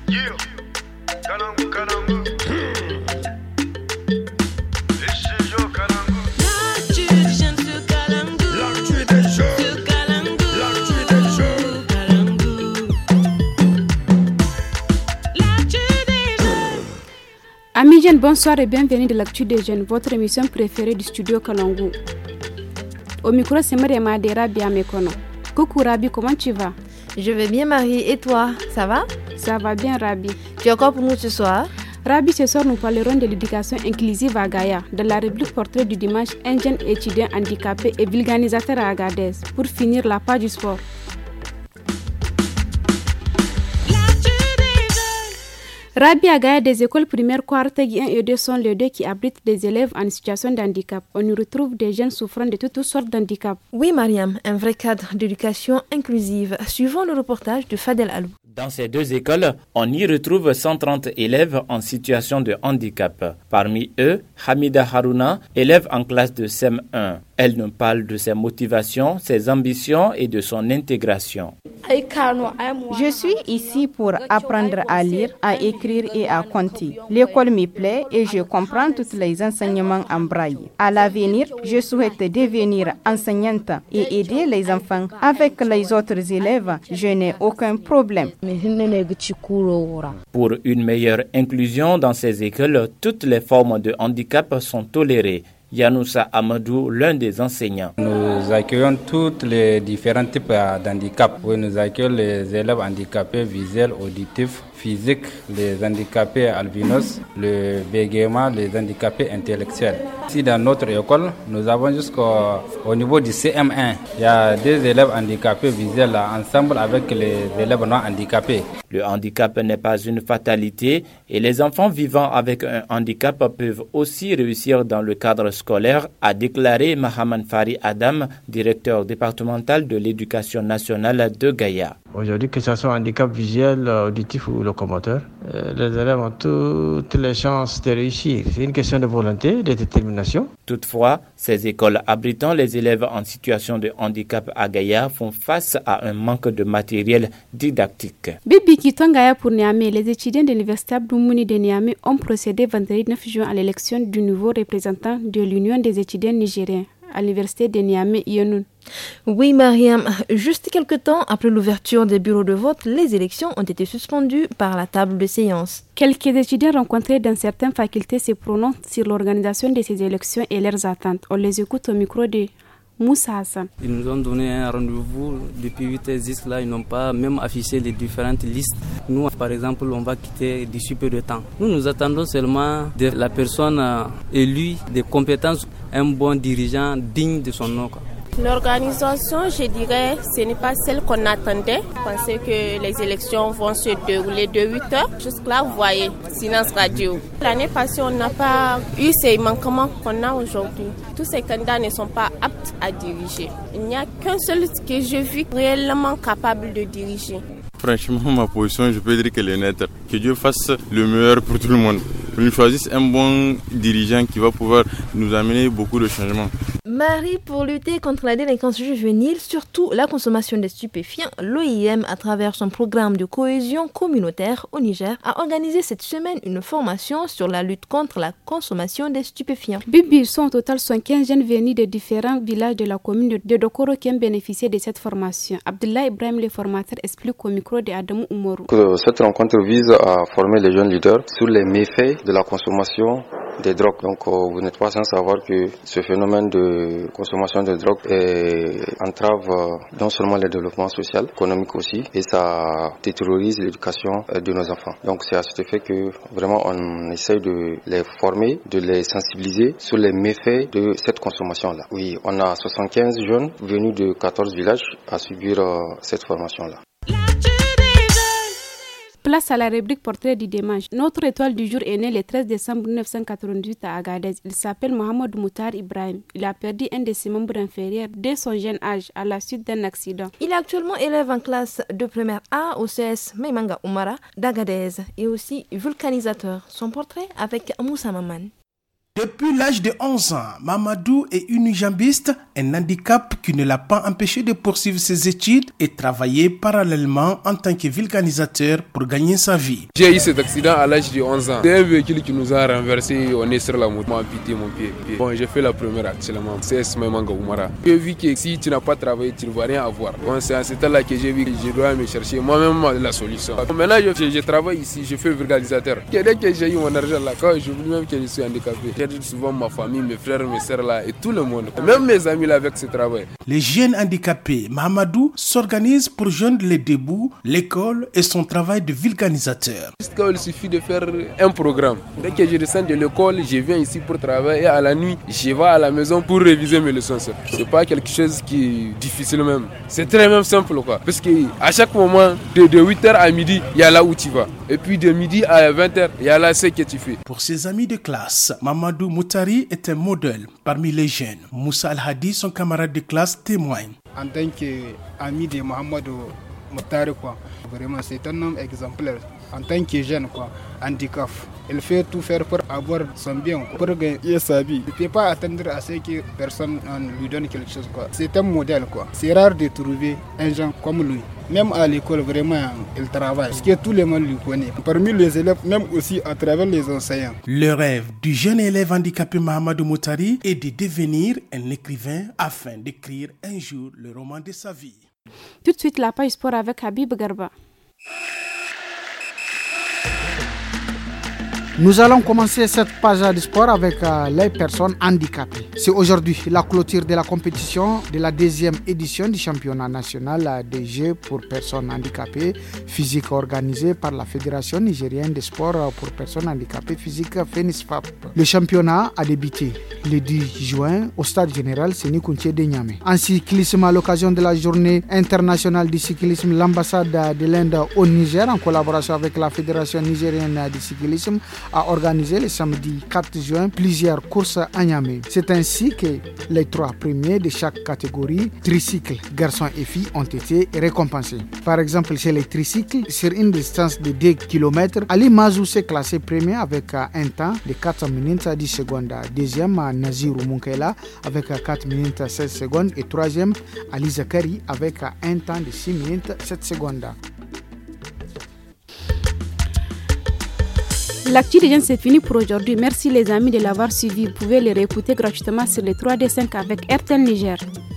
Amis jeunes, bonsoir et bienvenue de l'Actu des Jeunes, votre émission préférée du studio Kalangou. Au micro, c'est Mariama de Rabi à mes kono. Coucou Rabi, comment tu vas? Je vais bien Marie, et toi, ça va? Ça va bien Rabi. Tu as quoi pour nous ce soir? Rabi, ce soir nous parlerons de l'éducation inclusive à Gaïa, de la rubrique portrait du dimanche, un jeune étudiant handicapé et vulganisateur à Agadez. Pour finir, la page du sport. Rabi à Gaïa, des écoles primaires Kouartegi 1 et 2 sont les deux qui abritent des élèves en situation de handicap. On y retrouve des jeunes souffrant de toutes sortes d'handicap. Oui Mariam, un vrai cadre d'éducation inclusive. Suivons le reportage de Fadel Alou. Dans ces deux écoles, on y retrouve 130 élèves en situation de handicap. Parmi eux, Hamida Haruna, élève en classe de CM1. Elle nous parle de ses motivations, ses ambitions et de son intégration. Je suis ici pour apprendre à lire, à écrire et à compter. L'école me plaît et je comprends tous les enseignements en braille. À l'avenir, je souhaite devenir enseignante et aider les enfants. Avec les autres élèves, je n'ai aucun problème. Pour une meilleure inclusion dans ces écoles, toutes les formes de handicap sont tolérées. Yanoussa Amadou, l'un des enseignants. Nous accueillons tous les différents types d'handicap. Oui, nous accueillons les élèves handicapés visuels, auditifs, physiques, les handicapés albinos, le bégaiement, les handicapés intellectuels. Ici, dans notre école, nous avons jusqu'au niveau du CM1. Il y a des élèves handicapés visuels ensemble avec les élèves non handicapés. Le handicap n'est pas une fatalité et les enfants vivant avec un handicap peuvent aussi réussir dans le cadre scolaire, a déclaré Mahaman Fari Adam, directeur départemental de l'éducation nationale de Gaïa. Aujourd'hui, que ce soit handicap visuel, auditif ou locomoteur, les élèves ont toutes les chances de réussir. C'est une question de volonté, de détermination. Toutefois, ces écoles abritant les élèves en situation de handicap à Gaïa font face à un manque de matériel didactique. Bibi quittant Gaïa pour Niamey, les étudiants de l'université Abdoumouni de Niamey ont procédé vendredi 9 juin à l'élection du nouveau représentant de l'Union des étudiants nigériens à l'université de Niamey, Yonoun. Oui Mariam, juste quelques temps après l'ouverture des bureaux de vote, les élections ont été suspendues par la table de séance. Quelques étudiants rencontrés dans certaines facultés se prononcent sur l'organisation de ces élections et leurs attentes. On les écoute au micro de Moussa Hassan. Ils nous ont donné un rendez-vous depuis 8h jusqu'à là, ils n'ont pas même affiché les différentes listes. Nous, par exemple, on va quitter d'ici peu de temps. Nous attendons seulement de la personne élue, des compétences, un bon dirigeant digne de son nom. L'organisation, je dirais, ce n'est pas celle qu'on attendait. Je pensais que les élections vont se dérouler de 8h jusque-là, vous voyez, silence radio. L'année passée, on n'a pas eu ces manquements qu'on a aujourd'hui. Tous ces candidats ne sont pas aptes à diriger. Il n'y a qu'un seul que je vis réellement capable de diriger. Franchement, ma position, je peux dire qu'elle est nette. Que Dieu fasse le meilleur pour tout le monde. Qu'il choisisse un bon dirigeant qui va pouvoir nous amener beaucoup de changements. Marie, pour lutter contre la délinquance juvénile, surtout la consommation des stupéfiants, l'OIM, à travers son programme de cohésion communautaire au Niger, a organisé cette semaine une formation sur la lutte contre la consommation des stupéfiants. Bibi, ils sont au total 75 jeunes venus de différents villages de la commune de Dokoro qui ont bénéficié de cette formation. Abdullah Ibrahim, le formateur, explique au micro de Adamou Oumourou. Cette rencontre vise à former les jeunes leaders sur les méfaits de la consommation des drogues. Donc vous n'êtes pas sans savoir que ce phénomène de consommation de drogue entrave non seulement le développement social, économique aussi, et ça détériorise l'éducation de nos enfants. Donc c'est à cet effet que vraiment on essaye de les former, de les sensibiliser sur les méfaits de cette consommation-là. Oui, on a 75 jeunes venus de 14 villages à subir cette formation-là. Place à la rubrique portrait du dimanche. Notre étoile du jour est né le 13 décembre 1998 à Agadez. Il s'appelle Mohamed Moutar Ibrahim. Il a perdu un de ses membres inférieurs dès son jeune âge à la suite d'un accident. Il est actuellement élève en classe de première A au CS Maimanga Oumara d'Agadez et aussi vulcanisateur. Son portrait avec Moussa Maman. Depuis l'âge de 11 ans, Mamadou est unijambiste, un handicap qui ne l'a pas empêché de poursuivre ses études et travailler parallèlement en tant que vulcanisateur pour gagner sa vie. J'ai eu cet accident à l'âge de 11 ans. C'est un véhicule qui nous a renversé, on est sur la moto, m'a amputé mon pied. Bon, j'ai fait la première actuellement, c'est Smaimanga Oumara. J'ai vu que si tu n'as pas travaillé, tu ne vas rien avoir. Bon, c'est à ce temps-là que j'ai vu que je dois me chercher moi-même la solution. Maintenant, je travaille ici, je fais vulcanisateur. Dès que j'ai eu mon argent là, quand je voulais même que je suis handicapé, j'aide souvent ma famille, mes frères, mes sœurs là et tout le monde, même mes amis là avec ce travail. Les jeunes handicapés Mahamadou s'organisent pour joindre les débuts, l'école et son travail de vulcanisateur. Il suffit de faire un programme. Dès que je descends de l'école, je viens ici pour travailler et à la nuit, je vais à la maison pour réviser mes leçons. C'est pas quelque chose qui est difficile même. C'est très même simple quoi. Parce que à chaque moment, de 8h à midi, il y a là où tu vas. Et puis de midi à 20h, il y a là ce que tu fais. Pour ses amis de classe, Mamadou Moutari est un modèle parmi les jeunes. Moussa Al-Hadi, son camarade de classe, témoigne. En tant qu'ami de Mahamadou Moutari, vraiment c'est un homme exemplaire. En tant que jeune, handicap, il fait tout faire pour avoir son bien, pour gagner sa vie. Il ne peut pas attendre à ce que personne lui donne quelque chose. C'est un modèle. C'est rare de trouver un gens comme lui. Même à l'école, vraiment, il travaille. Parce que tout le monde lui connaît. Parmi les élèves, même aussi à travers les enseignants. Le rêve du jeune élève handicapé Mahamadou Moutari est de devenir un écrivain afin d'écrire un jour le roman de sa vie. Tout de suite, la page sport avec Habib Garba. Nous allons commencer cette page de sport avec les personnes handicapées. C'est aujourd'hui la clôture de la compétition de la 2e édition du championnat national des Jeux pour personnes handicapées physiques organisé par la Fédération nigérienne des sports pour personnes handicapées physiques FENISFAP. Le championnat a débuté le 10 juin au stade général Séni Kountché de Niamey. En cyclisme, à l'occasion de la journée internationale du cyclisme, l'ambassade de l'Inde au Niger, en collaboration avec la Fédération nigérienne du cyclisme, a organisé le samedi 4 juin plusieurs courses à Niamey. C'est ainsi que les 3 premiers de chaque catégorie, tricycles, garçons et filles, ont été récompensés. Par exemple, chez les tricycles, sur une distance de 2 km, Ali Mazou s'est classé premier avec un temps de 4 minutes 10 secondes. Deuxième, Nazirou Munkela avec 4 minutes 16 secondes. Et troisième, Ali Zakari avec un temps de 6 minutes 7 secondes. L'actu des jeunes, c'est fini pour aujourd'hui. Merci les amis de l'avoir suivi. Vous pouvez les réécouter gratuitement sur les 3D5 avec RTL Niger.